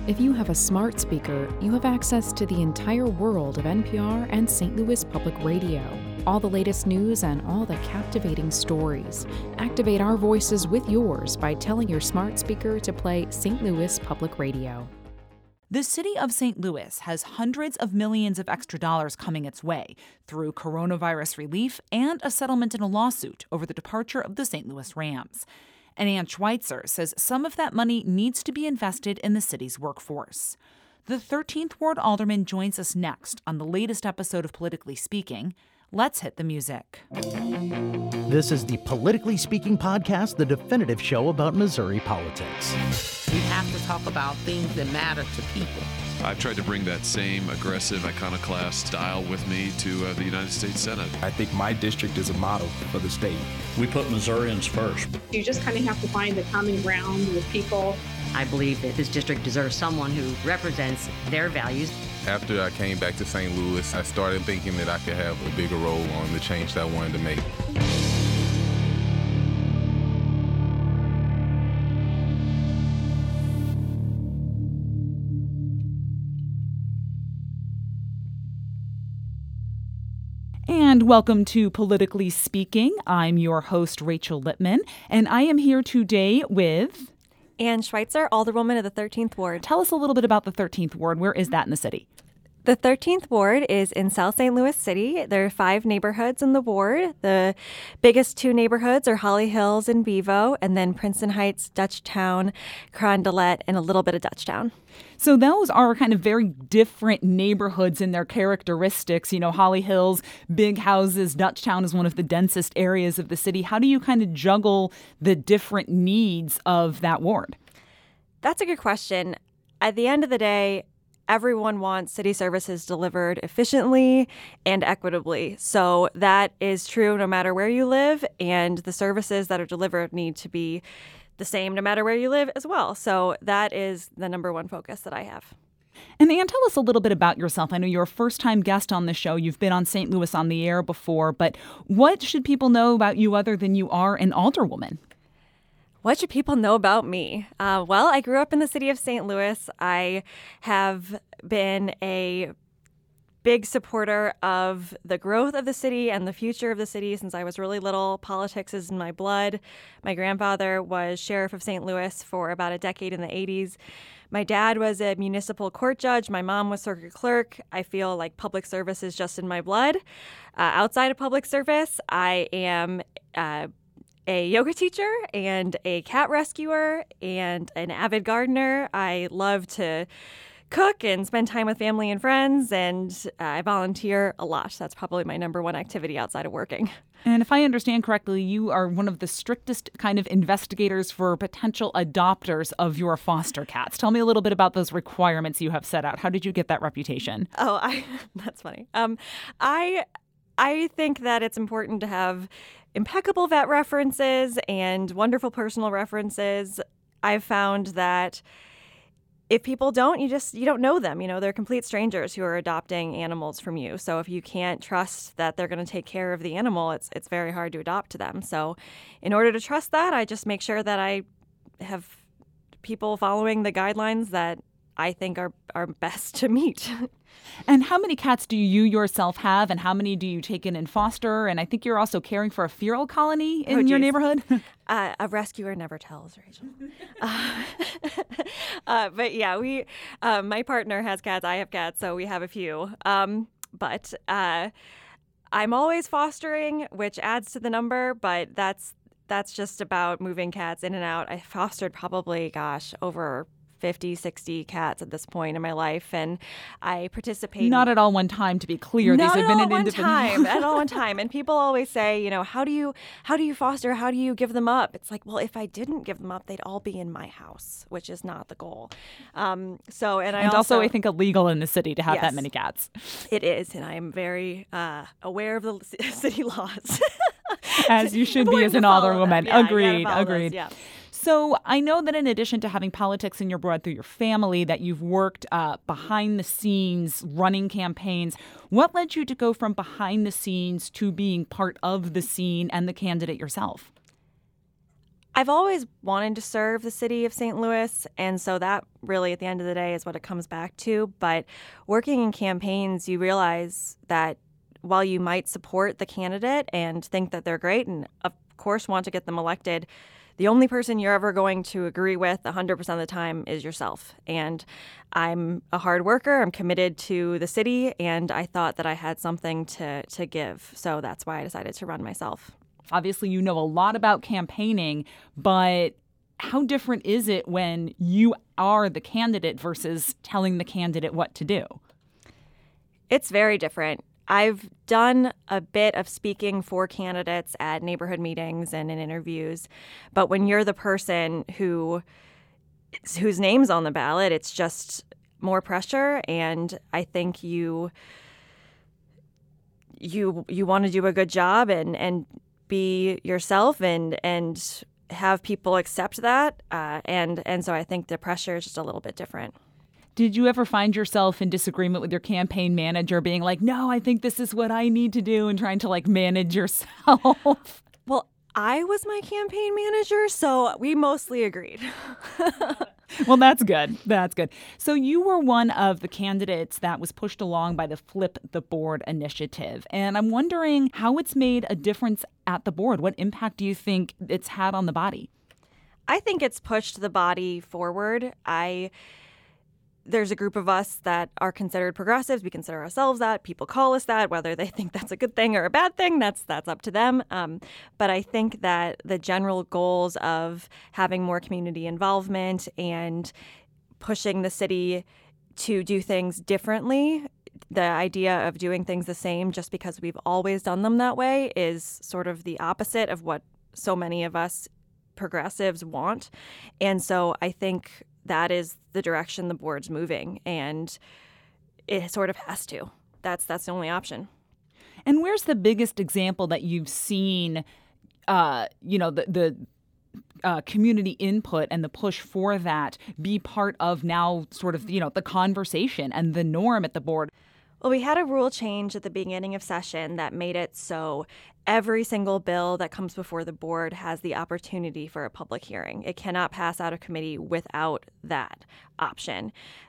If you have a smart speaker, you have access to the entire world of NPR and St. Louis Public Radio. All the latest news and all the captivating stories. Activate our voices with yours by telling your smart speaker to play St. Louis Public Radio. The city of St. Louis has hundreds of millions of extra dollars coming its way through coronavirus relief and a settlement in a lawsuit over the departure of the St. Louis Rams. And Ann Schweitzer says some of that money needs to be invested in the city's workforce. The 13th Ward Alderman joins us next on the latest episode of Politically Speaking. Let's hit the music. This is the Politically Speaking podcast, the definitive show about Missouri politics. We have to talk about things that matter to people. I've tried to bring that same aggressive iconoclast style with me to the United States Senate. I think my district is a model for the state. We put Missourians first. You just kind of have to find the common ground with people. I believe that this district deserves someone who represents their values. After I came back to St. Louis, I started thinking that I could have a bigger role on the change that I wanted to make. And welcome to Politically Speaking. I'm your host, Rachel Lippman, and I am here today with Ann Schweitzer, Alderwoman of the 13th Ward. Tell us a little bit about the 13th Ward. Where is that in the city? The 13th Ward is in South St. Louis City. There are 5 neighborhoods in the ward. The biggest 2 neighborhoods are Holly Hills and Bevo, and then Princeton Heights, Dutchtown, Carondelet, and a little bit of Dutchtown. So those are kind of very different neighborhoods in their characteristics. You know, Holly Hills, big houses, Dutchtown is one of the densest areas of the city. How do you kind of juggle the different needs of that ward? That's a good question. At the end of the day, everyone wants city services delivered efficiently and equitably. So that is true no matter where you live, and the services that are delivered need to be the same no matter where you live as well. So that is the number one focus that I have. And Ann, tell us a little bit about yourself. I know you're a first-time guest on the show. You've been on St. Louis on the Air before, but what should people know about you other than you are an alderwoman? What should people know about me? Well, I grew up in the city of St. Louis. I have been a big supporter of the growth of the city and the future of the city since I was really little. Politics is in my blood. My grandfather was sheriff of St. Louis for about a decade in the 80s. My dad was a municipal court judge. My mom was circuit clerk. I feel like public service is just in my blood. Outside of public service, I am a yoga teacher and a cat rescuer and an avid gardener. I love to cook and spend time with family and friends, and I volunteer a lot. That's probably my number one activity outside of working. And if I understand correctly, you are one of the strictest kind of investigators for potential adopters of your foster cats. Tell me a little bit about those requirements you have set out. How did you get that reputation? That's funny. I think that it's important to have impeccable vet references and wonderful personal references. I've found that if people don't, you don't know them. You know, they're complete strangers who are adopting animals from you. So if you can't trust that they're going to take care of the animal, it's very hard to adopt to them. So in order to trust that, I just make sure that I have people following the guidelines that I think are best to meet. And how many cats do you yourself have, and how many do you take in foster? And I think you're also caring for a feral colony in your neighborhood. A rescuer never tells, Rachel. But yeah, my partner has cats. I have cats, so we have a few. But I'm always fostering, which adds to the number. But that's just about moving cats in and out. I fostered probably, over 50, 60 cats at this point in my life, and I participate. Not at all one time, to be clear. Not These have at been all an one individual. time. At all one time. And people always say, how do you foster? How do you give them up? It's like, well, if I didn't give them up, they'd all be in my house, which is not the goal. And also I think illegal in the city to have that many cats. It is, and I am very aware of the city laws. As you should be as an alderwoman. Yeah, Agreed. Those, yeah. So I know that in addition to having politics in your blood through your family, that you've worked behind the scenes running campaigns. What led you to go from behind the scenes to being part of the scene and the candidate yourself? I've always wanted to serve the city of St. Louis, and so that really, at the end of the day, is what it comes back to. But working in campaigns, you realize that while you might support the candidate and think that they're great and, of course, want to get them elected, the only person you're ever going to agree with 100% of the time is yourself. And I'm a hard worker. I'm committed to the city, and I thought that I had something to give. So that's why I decided to run myself. Obviously, you know a lot about campaigning, but how different is it when you are the candidate versus telling the candidate what to do? It's very different. I've done a bit of speaking for candidates at neighborhood meetings and in interviews, but when you're the person whose name's on the ballot, it's just more pressure, and I think you want to do a good job and be yourself and have people accept that, and so I think the pressure is just a little bit different. Did you ever find yourself in disagreement with your campaign manager being like, no, I think this is what I need to do, and trying to manage yourself? Well, I was my campaign manager, so we mostly agreed. Well, that's good. That's good. So you were one of the candidates that was pushed along by the Flip the Board initiative. And I'm wondering how it's made a difference at the board. What impact do you think it's had on the body? I think it's pushed the body forward. There's a group of us that are considered progressives. We consider ourselves that. People call us that. Whether they think that's a good thing or a bad thing, that's up to them. But I think that the general goals of having more community involvement and pushing the city to do things differently, the idea of doing things the same just because we've always done them that way, is sort of the opposite of what so many of us progressives want. And so I think that is the direction the board's moving, and it sort of has to. That's the only option. And where's the biggest example that you've seen, the community input and the push for that be part of now sort of, the conversation and the norm at the board? Well, we had a rule change at the beginning of session that made it so every single bill that comes before the board has the opportunity for a public hearing. It cannot pass out of committee without that option.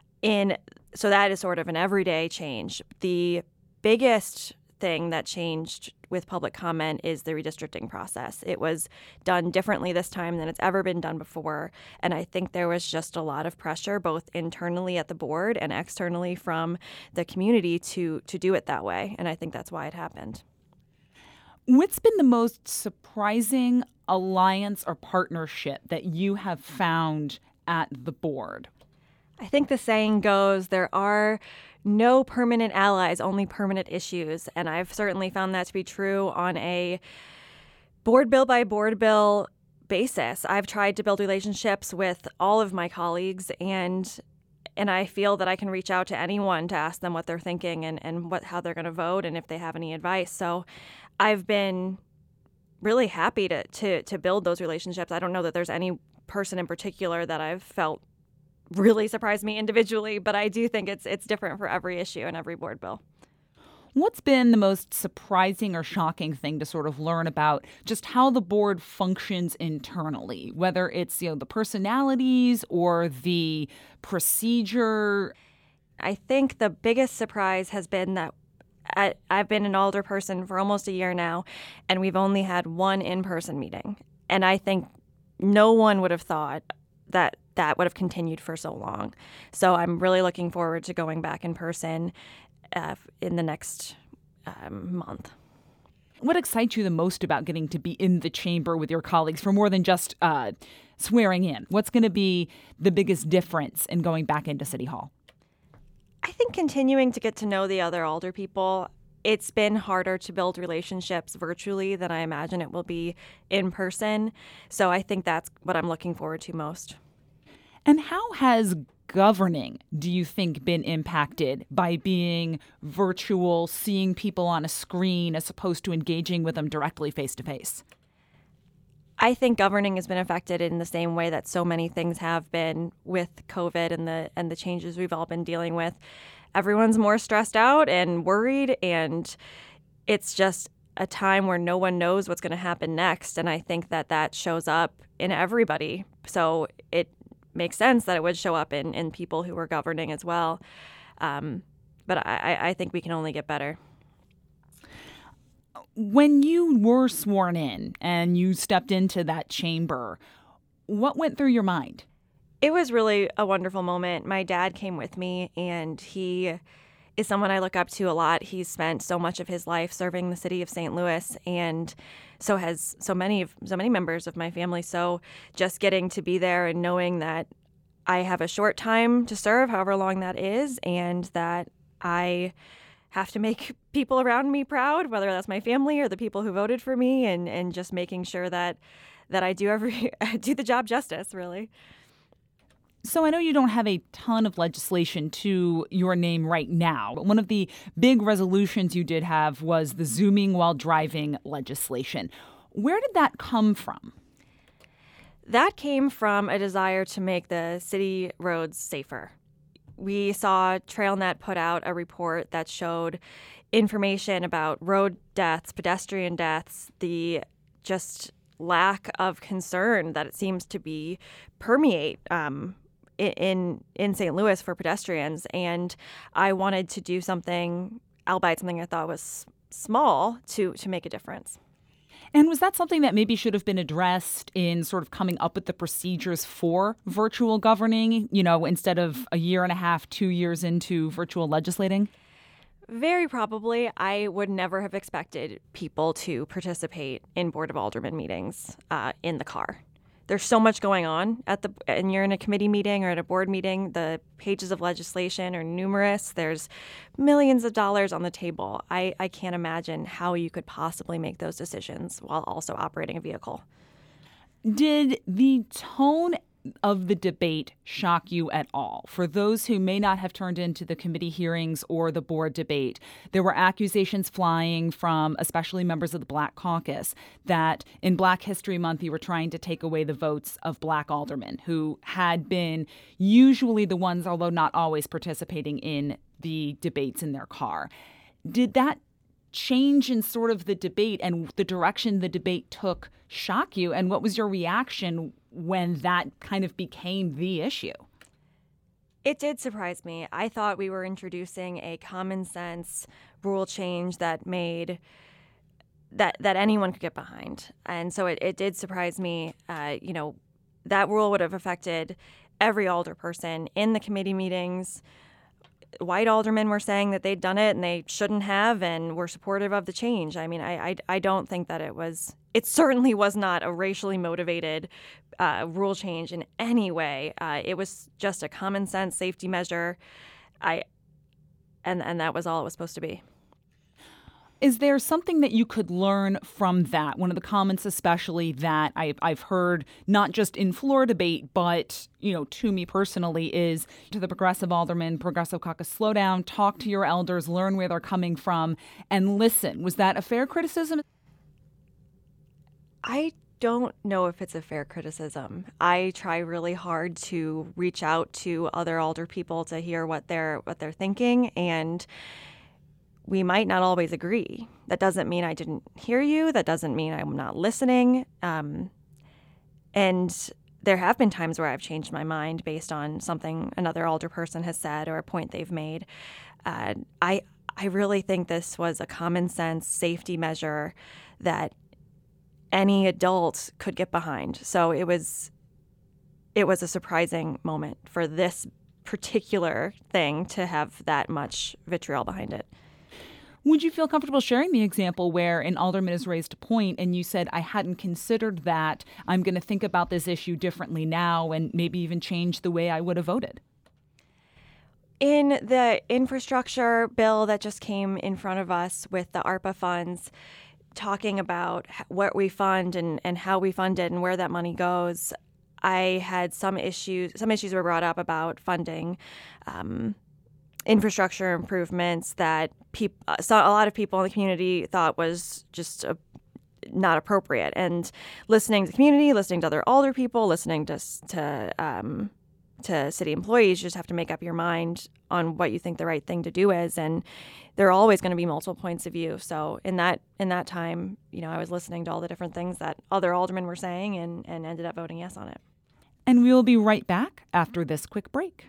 So that is sort of an everyday change. The biggest thing that changed with public comment is the redistricting process. It was done differently this time than it's ever been done before, and I think there was just a lot of pressure both internally at the board and externally from the community to do it that way, and I think that's why it happened. What's been the most surprising alliance or partnership that you have found at the board? I think the saying goes, there are no permanent allies, only permanent issues. And I've certainly found that to be true on a board bill by board bill basis. I've tried to build relationships with all of my colleagues, and I feel that I can reach out to anyone to ask them what they're thinking and how they're going to vote and if they have any advice. So I've been really happy to build those relationships. I don't know that there's any person in particular that I've felt really surprised me individually, but I do think it's different for every issue and every board bill. What's been the most surprising or shocking thing to sort of learn about just how the board functions internally, whether it's, the personalities or the procedure? I think the biggest surprise has been that I've been an alderperson for almost a year now, and we've only had one in-person meeting. And I think no one would have thought that would have continued for so long. So I'm really looking forward to going back in person in the next month. What excites you the most about getting to be in the chamber with your colleagues for more than just swearing in? What's going to be the biggest difference in going back into City Hall? I think continuing to get to know the other alder people. It's been harder to build relationships virtually than I imagine it will be in person. So I think that's what I'm looking forward to most. And how has governing, do you think, been impacted by being virtual, seeing people on a screen as opposed to engaging with them directly face to face? I think governing has been affected in the same way that so many things have been with COVID and the changes we've all been dealing with. Everyone's more stressed out and worried, and it's just a time where no one knows what's going to happen next. And I think that shows up in everybody. So it makes sense that it would show up in people who are governing as well. But I think we can only get better. When you were sworn in and you stepped into that chamber, what went through your mind? It was really a wonderful moment. My dad came with me, and he is someone I look up to a lot. He's spent so much of his life serving the city of St. Louis, and so has so many members of my family. So just getting to be there and knowing that I have a short time to serve, however long that is, and that I have to make people around me proud, whether that's my family or the people who voted for me, and just making sure that I do the job justice, really. So I know you don't have a ton of legislation to your name right now, but one of the big resolutions you did have was the zooming while driving legislation. Where did that come from? That came from a desire to make the city roads safer. We saw TrailNet put out a report that showed information about road deaths, pedestrian deaths, the just lack of concern that it seems to be permeate in St. Louis for pedestrians. And I wanted to do something, albeit something I thought was small, to make a difference. And was that something that maybe should have been addressed in sort of coming up with the procedures for virtual governing, instead of a year and a half, 2 years into virtual legislating? Very probably. I would never have expected people to participate in Board of Aldermen meetings in the car. There's so much going on and you're in a committee meeting or at a board meeting. The pages of legislation are numerous. There's millions of dollars on the table. I can't imagine how you could possibly make those decisions while also operating a vehicle. Did the tone of the debate shock you at all? For those who may not have turned into the committee hearings or the board debate, there were accusations flying from especially members of the Black Caucus that in Black History Month you were trying to take away the votes of Black aldermen who had been usually the ones, although not always, participating in the debates in their car. Did that change in sort of the debate and the direction the debate took shock you? And what was your reaction when that kind of became the issue? It did surprise me. I thought we were introducing a common sense rule change that made that anyone could get behind. And so it did surprise me. That rule would have affected every alderperson in the committee meetings. White aldermen were saying that they'd done it and they shouldn't have and were supportive of the change. I mean, I don't think that it certainly was not a racially motivated rule change in any way. It was just a common sense safety measure. And that was all it was supposed to be. Is there something that you could learn from that? One of the comments especially that I've heard, not just in floor debate, but, to me personally, is to the progressive aldermen, progressive caucus, slow down, talk to your elders, learn where they're coming from, and listen. Was that a fair criticism? I don't know if it's a fair criticism. I try really hard to reach out to other alder people to hear what they're thinking, and we might not always agree. That doesn't mean I didn't hear you. That doesn't mean I'm not listening. And there have been times where I've changed my mind based on something another alderperson has said or a point they've made. I really think this was a common sense safety measure that any adult could get behind. So it was a surprising moment for this particular thing to have that much vitriol behind it. Would you feel comfortable sharing the example where an alderman has raised a point and you said, I hadn't considered that, I'm going to think about this issue differently now and maybe even change the way I would have voted? In the infrastructure bill that just came in front of us with the ARPA funds, talking about what we fund and how we fund it and where that money goes, I had some issues were brought up about funding infrastructure improvements that a lot of people in the community thought was just not appropriate. And listening to the community, listening to other alder people, listening to to city employees. You just have to make up your mind on what you think the right thing to do is, and there are always going to be multiple points of view. So in that time, I was listening to all the different things that other aldermen were saying and ended up voting yes on it. And we will be right back after this quick break.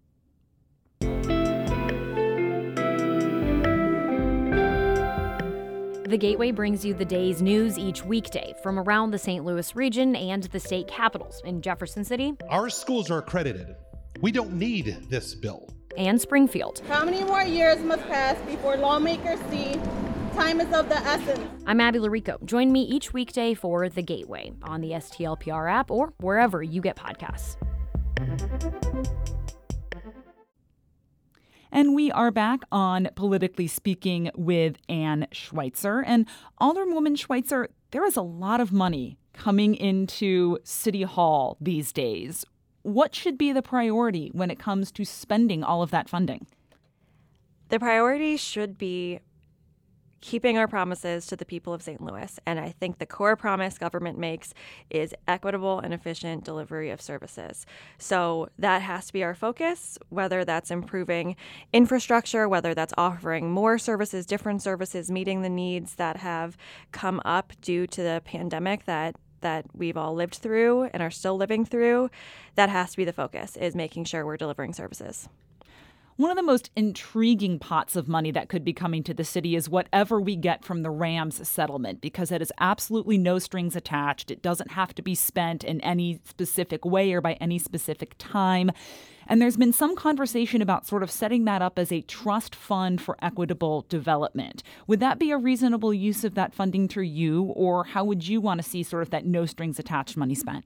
The Gateway brings you the day's news each weekday from around the St. Louis region and the state capitals in Jefferson City. Our schools are accredited. We don't need this bill. And Springfield. How many more years must pass before lawmakers see time is of the essence? I'm Abby Larico. Join me each weekday for The Gateway on the STLPR app or wherever you get podcasts. And we are back on Politically Speaking with Ann Schweitzer. And Alderwoman Schweitzer, there is a lot of money coming into City Hall these days. What should be the priority when it comes to spending all of that funding? The priority should be keeping our promises to the people of St. Louis. And I think the core promise government makes is equitable and efficient delivery of services. So that has to be our focus, whether that's improving infrastructure, whether that's offering more services, different services, meeting the needs that have come up due to the pandemic that we've all lived through and are still living through. That has to be the focus, is making sure we're delivering services. One of the most intriguing pots of money that could be coming to the city is whatever we get from the Rams settlement, because it is absolutely no strings attached. It doesn't have to be spent in any specific way or by any specific time. And there's been some conversation about sort of setting that up as a trust fund for equitable development. Would that be a reasonable use of that funding through you, or how would you want to see sort of that no strings attached money spent?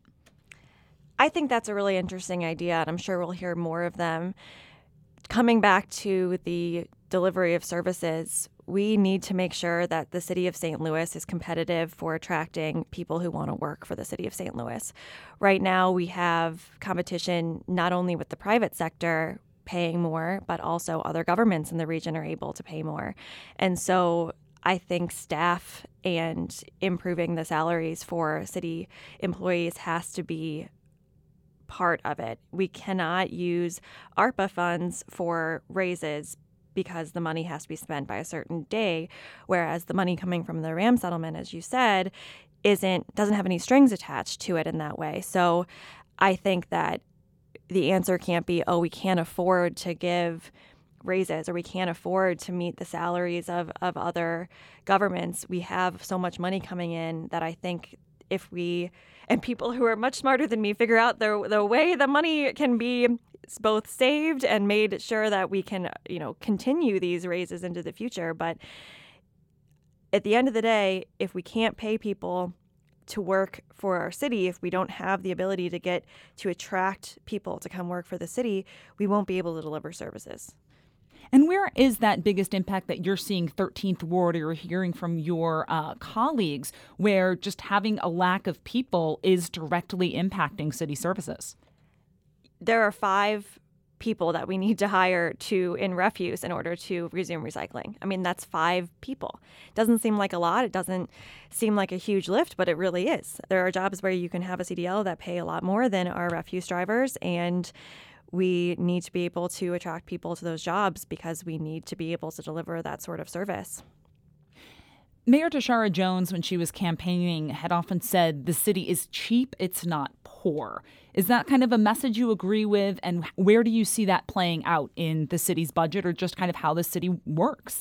I think that's a really interesting idea, and I'm sure we'll hear more of them. Coming back to the delivery of services, we need to make sure that the city of St. Louis is competitive for attracting people who want to work for the city of St. Louis. Right now, we have competition not only with the private sector paying more, but also other governments in the region are able to pay more. And so I think staff and improving the salaries for city employees has to be part of it. We cannot use ARPA funds for raises because the money has to be spent by a certain day, whereas the money coming from the Ram settlement, as you said, doesn't have any strings attached to it in that way. So I think that the answer can't be, we can't afford to give raises or we can't afford to meet the salaries of other governments. We have so much money coming in that I think if we, and people who are much smarter than me, figure out the way the money can be both saved and made sure that we can, continue these raises into the future. But at the end of the day, if we can't pay people to work for our city, if we don't have the ability to attract people to come work for the city, we won't be able to deliver services. And where is that biggest impact that you're seeing 13th Ward or hearing from your colleagues, where just having a lack of people is directly impacting city services? There are 5 people that we need to hire in refuse in order to resume recycling. I mean, that's 5 people. Doesn't seem like a lot. It doesn't seem like a huge lift, but it really is. There are jobs where you can have a CDL that pay a lot more than our refuse drivers, and we need to be able to attract people to those jobs because we need to be able to deliver that sort of service. Mayor Tishaura Jones, when she was campaigning, had often said the city is cheap, it's not poor. Is that kind of a message you agree with? And where do you see that playing out in the city's budget, or just kind of how the city works?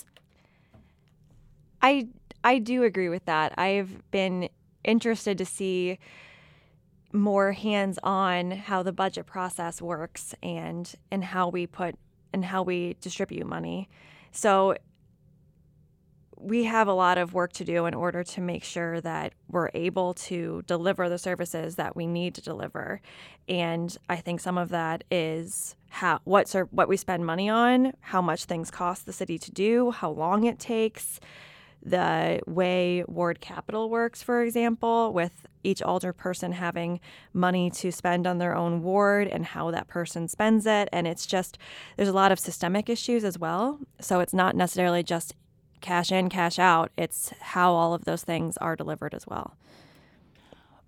I do agree with that. I've been interested to see more hands-on how the budget process works and how we distribute money. So we have a lot of work to do in order to make sure that we're able to deliver the services that we need to deliver. And I think some of that is what we spend money on, how much things cost the city to do, how long it takes, the way ward capital works, for example, with each alder person having money to spend on their own ward and how that person spends it. And it's just, there's a lot of systemic issues as well. So it's not necessarily just cash in, cash out. It's how all of those things are delivered as well.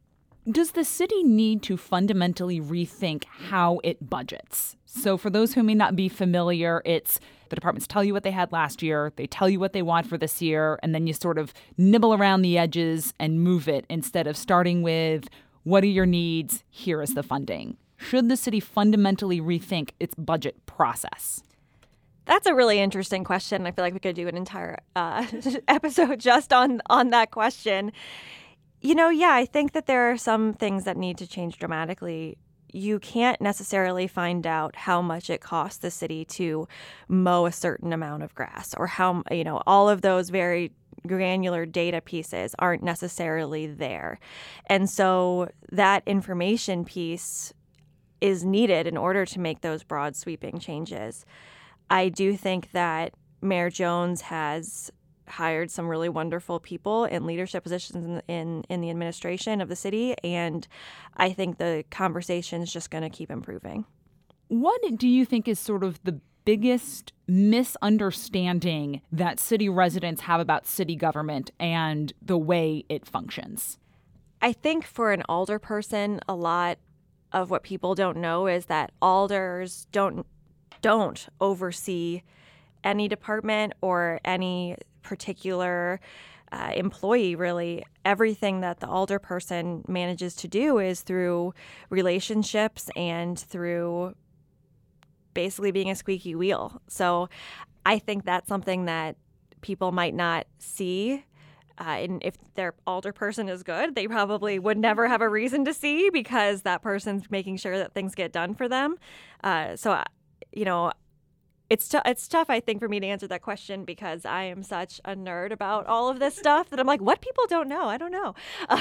Does the city need to fundamentally rethink how it budgets? So for those who may not be familiar, it's the departments tell you what they had last year, they tell you what they want for this year, and then you sort of nibble around the edges and move it instead of starting with, what are your needs? Here is the funding. Should the city fundamentally rethink its budget process? That's a really interesting question. I feel like we could do an entire episode just on that question. I think that there are some things that need to change dramatically. You can't necessarily find out how much it costs the city to mow a certain amount of grass, or how, all of those very granular data pieces aren't necessarily there. And so that information piece is needed in order to make those broad sweeping changes. I do think that Mayor Jones has hired some really wonderful people in leadership positions in the administration of the city, and I think the conversation is just going to keep improving. What do you think is sort of the biggest misunderstanding that city residents have about city government and the way it functions? I think for an alderperson, a lot of what people don't know is that alders don't oversee any department or any particular employee, really. Everything that the alderperson manages to do is through relationships and through basically being a squeaky wheel. So I think that's something that people might not see. And if their alderperson is good, they probably would never have a reason to see, because that person's making sure that things get done for them. It's tough, I think, for me to answer that question, because I am such a nerd about all of this stuff that I'm like, what people don't know? I don't know.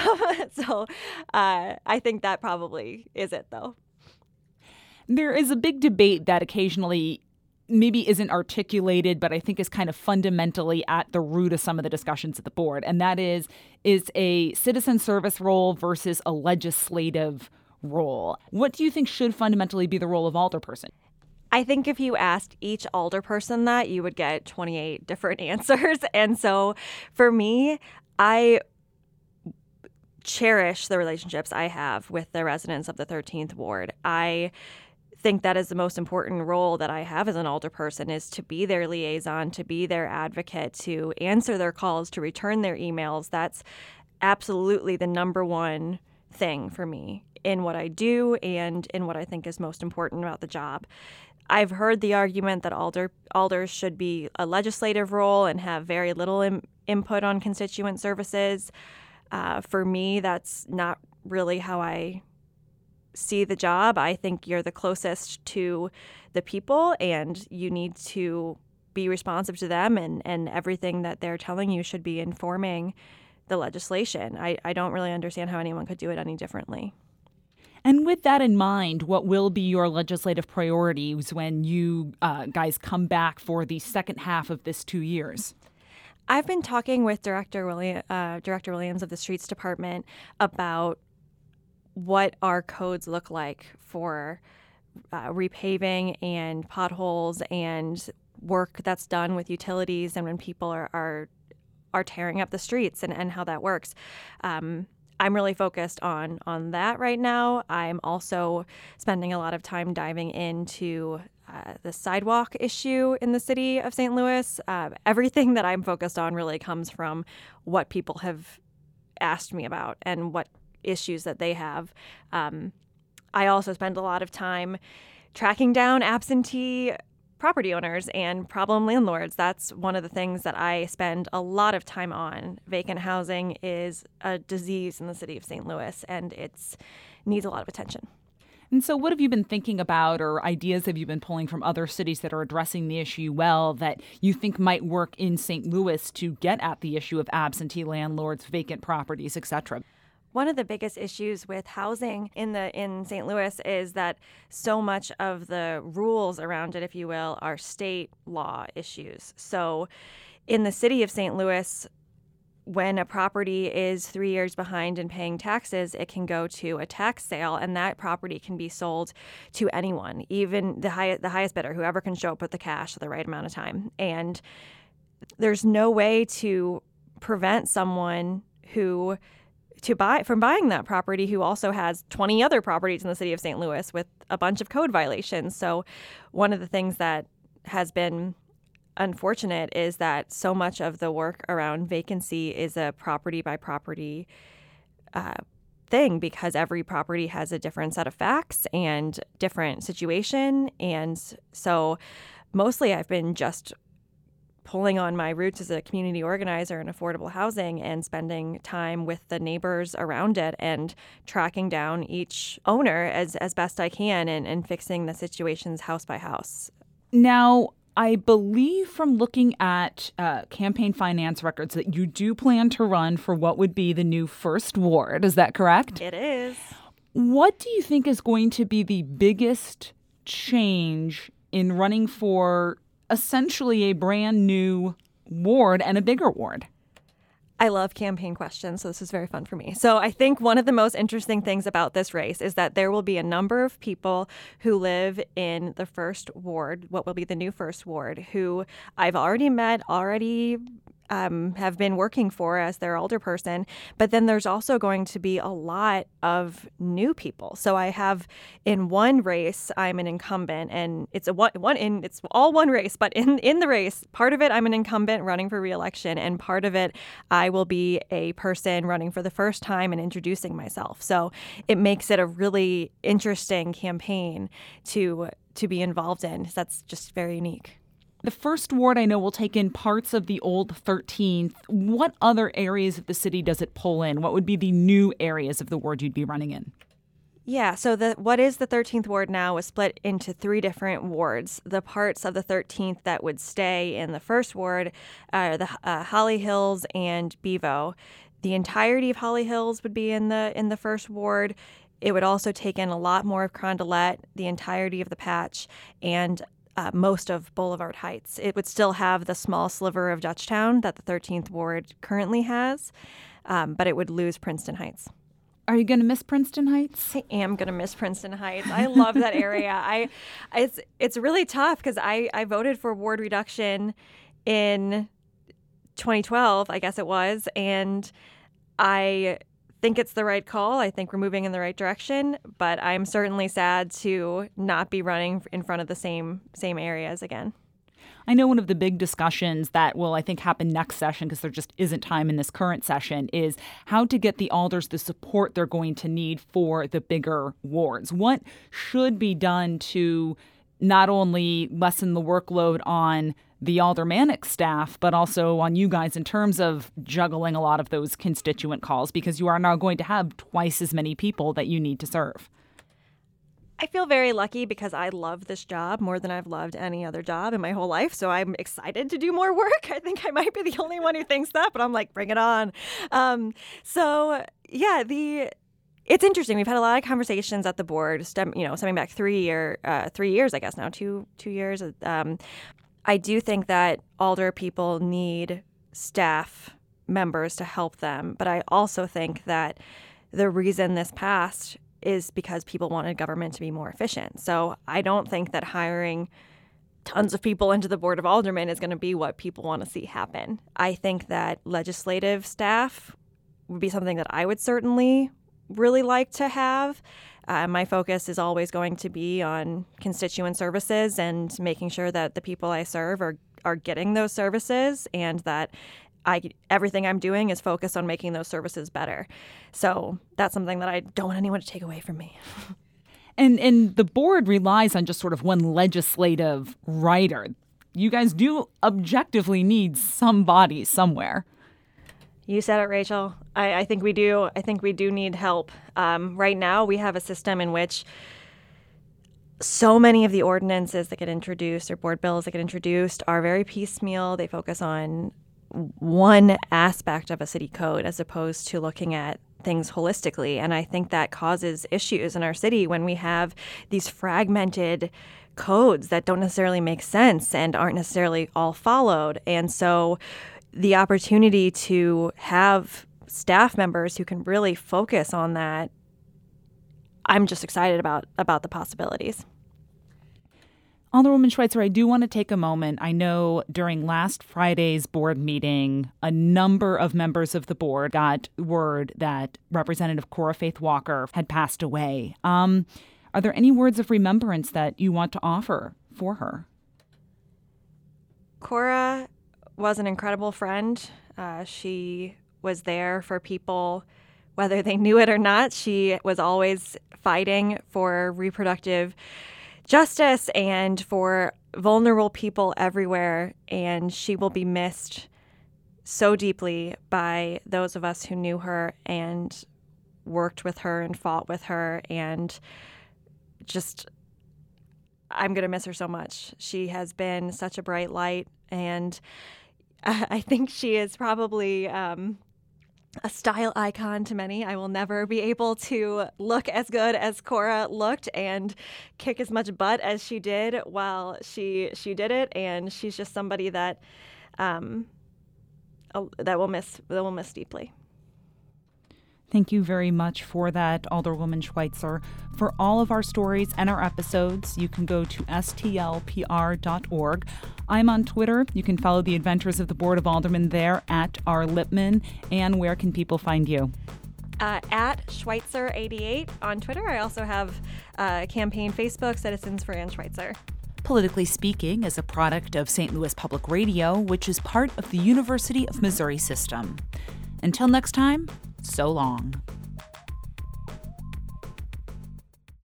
I think that probably is it, though. There is a big debate that occasionally maybe isn't articulated, but I think is kind of fundamentally at the root of some of the discussions at the board. And that is a citizen service role versus a legislative role. What do you think should fundamentally be the role of alderperson? I think if you asked each alderperson that, you would get 28 different answers. And so for me, I cherish the relationships I have with the residents of the 13th Ward. I think that is the most important role that I have as an alderperson, is to be their liaison, to be their advocate, to answer their calls, to return their emails. That's absolutely the number one thing for me in what I do and in what I think is most important about the job. I've heard the argument that alders should be a legislative role and have very little input on constituent services. For me, that's not really how I see the job. I think you're the closest to the people, and you need to be responsive to them, and everything that they're telling you should be informing the legislation. I don't really understand how anyone could do it any differently. And with that in mind, what will be your legislative priorities when you guys come back for the second half of this 2 years? I've been talking with Director Williams of the Streets Department about what our codes look like for repaving and potholes and work that's done with utilities, and when people are tearing up the streets, and how that works. I'm really focused on that right now. I'm also spending a lot of time diving into the sidewalk issue in the city of St. Louis. Everything that I'm focused on really comes from what people have asked me about and what issues that they have. I also spend a lot of time tracking down absentee property owners and problem landlords. That's one of the things that I spend a lot of time on. Vacant housing is a disease in the city of St. Louis, and it needs a lot of attention. And so what have you been thinking about, or ideas have you been pulling from other cities that are addressing the issue well, that you think might work in St. Louis to get at the issue of absentee landlords, vacant properties, etc.? One of the biggest issues with housing in St. Louis is that so much of the rules around it, if you will, are state law issues. So in the city of St. Louis, when a property is 3 years behind in paying taxes, it can go to a tax sale, and that property can be sold to anyone, even the highest bidder, whoever can show up with the cash at the right amount of time. And there's no way to prevent someone who buying that property, who also has 20 other properties in the city of St. Louis with a bunch of code violations. So one of the things that has been unfortunate is that so much of the work around vacancy is a property by property thing, because every property has a different set of facts and different situation. And so mostly I've been just pulling on my roots as a community organizer in affordable housing and spending time with the neighbors around it and tracking down each owner as best I can and fixing the situations house by house. Now, I believe from looking at campaign finance records that you do plan to run for what would be the new first ward. Is that correct? It is. What do you think is going to be the biggest change in running for essentially a brand new ward and a bigger ward? I love campaign questions, so this is very fun for me. So I think one of the most interesting things about this race is that there will be a number of people who live in the first ward, what will be the new first ward, who I've already met, have been working for as their alderperson. But then there's also going to be a lot of new people. So I have in one race, I'm an incumbent, and it's all one race. But in the race, part of it I'm an incumbent running for re-election, and part of it I will be a person running for the first time and introducing myself. So it makes it a really interesting campaign to be involved in. That's just very unique. The first ward I know will take in parts of the old 13th. What other areas of the city does it pull in? What would be the new areas of the ward you'd be running in? Yeah, so what is the 13th ward now is split into 3 different wards. The parts of the 13th that would stay in the first ward are the Holly Hills and Bevo. The entirety of Holly Hills would be in the first ward. It would also take in a lot more of Carondelet, the entirety of the Patch, and most of Boulevard Heights. It would still have the small sliver of Dutchtown that the 13th ward currently has, but it would lose Princeton Heights. Are you going to miss Princeton Heights? I am going to miss Princeton Heights. I love that area. It's really tough because I voted for ward reduction in 2012, I guess it was, and I think it's the right call. I think we're moving in the right direction, but I'm certainly sad to not be running in front of the same areas again. I know one of the big discussions that will, I think, happen next session, because there just isn't time in this current session, is how to get the alders the support they're going to need for the bigger wards. What should be done to not only lessen the workload on the aldermanic staff, but also on you guys in terms of juggling a lot of those constituent calls, because you are now going to have twice as many people that you need to serve? I feel very lucky because I love this job more than I've loved any other job in my whole life. So I'm excited to do more work. I think I might be the only one who thinks that, but I'm like, bring it on. It's interesting. We've had a lot of conversations at the board, stemming back 3 years, I guess now, 2 years. I do think that alder people need staff members to help them, but I also think that the reason this passed is because people wanted government to be more efficient. So I don't think that hiring tons of people into the Board of Aldermen is going to be what people want to see happen. I think that legislative staff would be something that I would certainly really like to have. My focus is always going to be on constituent services and making sure that the people I serve are getting those services, and that everything I'm doing is focused on making those services better. So that's something that I don't want anyone to take away from me. And the board relies on just sort of one legislative writer. You guys do objectively need somebody somewhere. You said it, Rachel. I think we do. I think we do need help. Right now, we have a system in which so many of the ordinances that get introduced, or board bills that get introduced, are very piecemeal. They focus on one aspect of a city code as opposed to looking at things holistically. And I think that causes issues in our city when we have these fragmented codes that don't necessarily make sense and aren't necessarily all followed. And so the opportunity to have staff members who can really focus on that, I'm just excited about the possibilities. Alderwoman Schweitzer, I do want to take a moment. I know during last Friday's board meeting, a number of members of the board got word that Representative Cora Faith Walker had passed away. Are there any words of remembrance that you want to offer for her? Cora was an incredible friend. She was there for people, whether they knew it or not. She was always fighting for reproductive justice and for vulnerable people everywhere, and she will be missed so deeply by those of us who knew her and worked with her and fought with her, and just, I'm going to miss her so much. She has been such a bright light, and I think she is probably a style icon to many. I will never be able to look as good as Cora looked and kick as much butt as she did while she did it, and she's just somebody that we'll miss deeply. Thank you very much for that, Alderwoman Schweitzer. For all of our stories and our episodes, you can go to stlpr.org. I'm on Twitter. You can follow the adventures of the Board of Aldermen there at @rlipman. And where can people find you? At Schweitzer88 on Twitter. I also have a campaign Facebook, Citizens for Ann Schweitzer. Politically Speaking is a product of St. Louis Public Radio, which is part of the University of Missouri system. Until next time, so long.